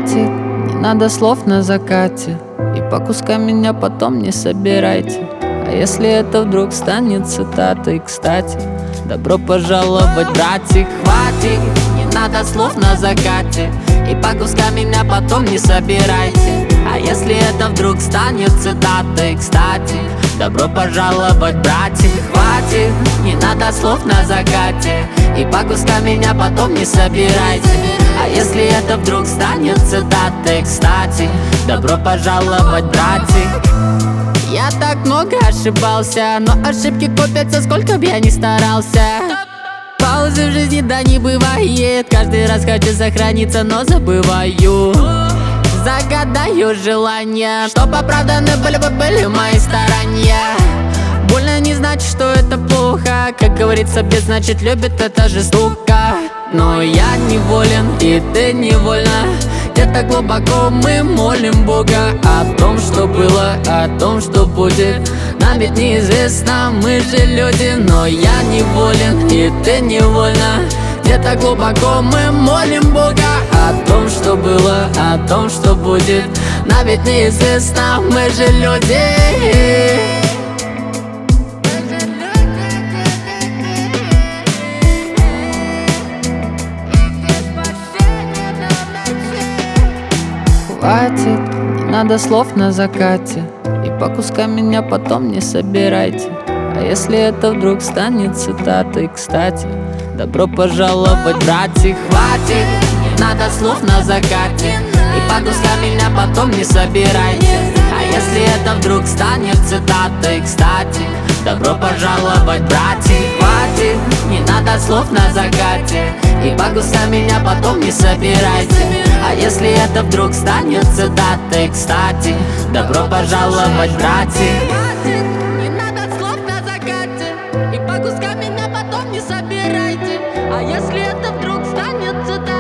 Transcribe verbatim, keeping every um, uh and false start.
Хватит, не надо слов на закате, и по кускам меня потом не собирайте. А если это вдруг станет цитатой, кстати, добро пожаловать, братик. Хватит, не надо слов на закате, и по кускам меня потом не собирайте. А если это вдруг станет цитатой, кстати, добро пожаловать, братик. Хватит, не надо слов на закате, и по кускам меня потом не собирайте. А если это вдруг станет цитатой, кстати, добро пожаловать, братик. Я так много ошибался, но ошибки копятся, сколько б я ни старался. Паузы в жизни, да, не бывает. Каждый раз хочу сохраниться, но забываю. Загадаю желания, чтоб оправданы были бы были мои старания. Больно не значит, что это плохо. Как говорится, без значит любит, это же штука. Но я неволен, и ты невольна. Где-то глубоко мы молим Бога о том, что было, о том, что будет. Нам ведь неизвестно, мы же люди. Но я неволен, и ты невольна. Где-то глубоко мы молим Бога о том, что было, о том, что будет. Нам ведь неизвестно, мы же люди. Хватит, не надо слов на закате, и по кускам меня потом не собирайте. А если это вдруг станет цитатой, кстати, добро пожаловать, братик. Хватит, не надо слов на закате, и по кускам меня потом не собирайте. А если это вдруг станет цитатой, кстати, добро пожаловать, братик. Хватит, не надо слов на закате, и по кускам меня потом не собирайте. А если это вдруг станет цитатой, кстати, добро пожаловать, братик. Не надо слов на закате, и по кускам меня потом не собирайте. А если это вдруг станет цитатой,